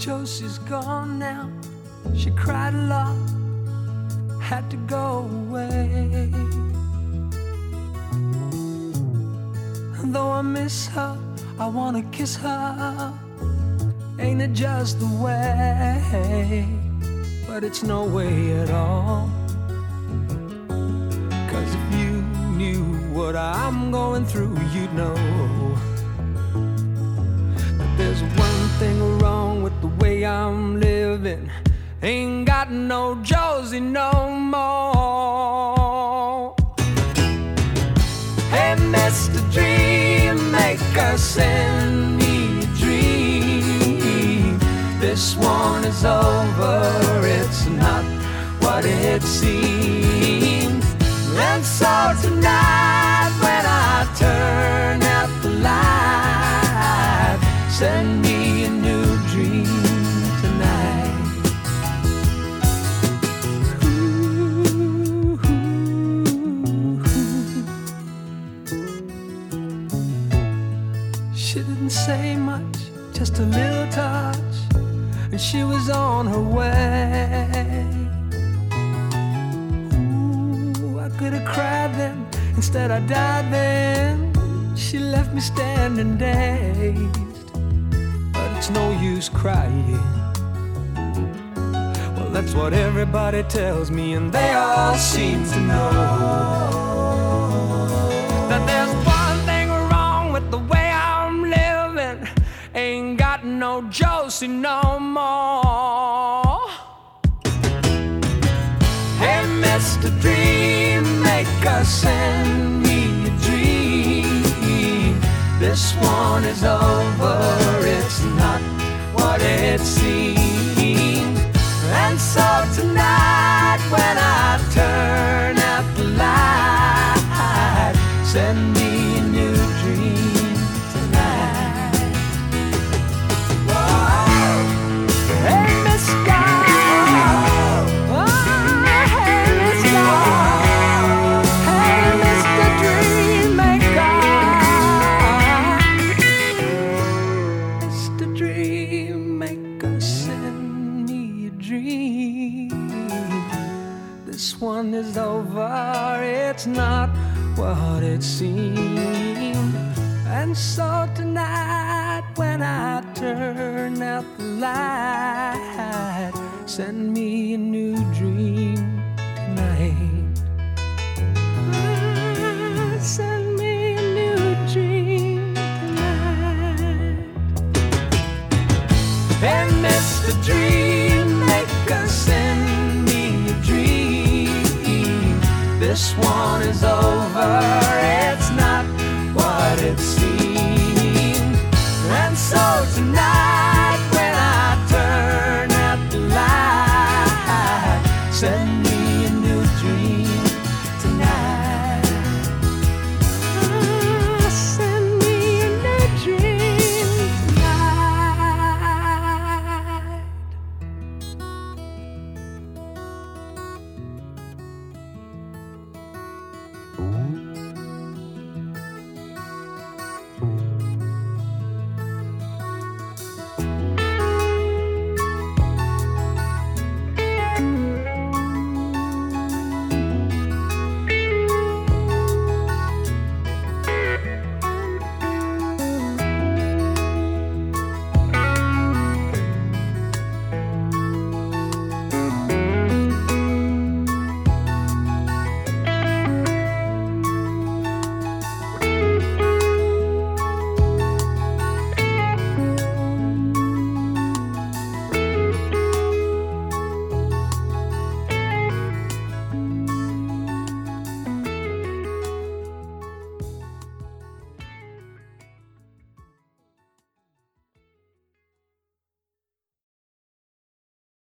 Josie's gone now. She cried a lot, had to go away. Though I miss her, I wanna kiss her. Ain't it just the way? But it's no way at all. 'Cause if you knew what I'm going through, you'd know that there's one thing wrong with the way I'm living. Ain't got no Josie no more. Hey, Mr. Dream Maker, send me a dream. This one is over, it's not what it seems. And so tonight when I turn out the light, send me a new dream tonight. She didn't say much, just a little touch, and she was on her way. Ooh, I could have cried then, instead I died then. She left me standing dazed, but it's no use crying. Well, that's what everybody tells me, and they all seem to know that there's one thing wrong with the way I'm living. Ain't got no Josie no more. Hey, Mr. Dream Maker, send me a dream. This one is over, it's not what it seems. And so tonight when I turn out the light, send me a new dream tonight. Whoa. Hey, Miss God. Oh, hey, Miss God. Hey, Mr. Dream Maker. Mr. Dream Maker, send me a dream. This one is over, it's not what it seemed. And so tonight when I turn out the light, send me a new dream tonight. Send me a new dream tonight. Hey, Mr. Dream Maker, send me a dream. This one is over, it's not what it seemed. And so tonight when I turn out the light, send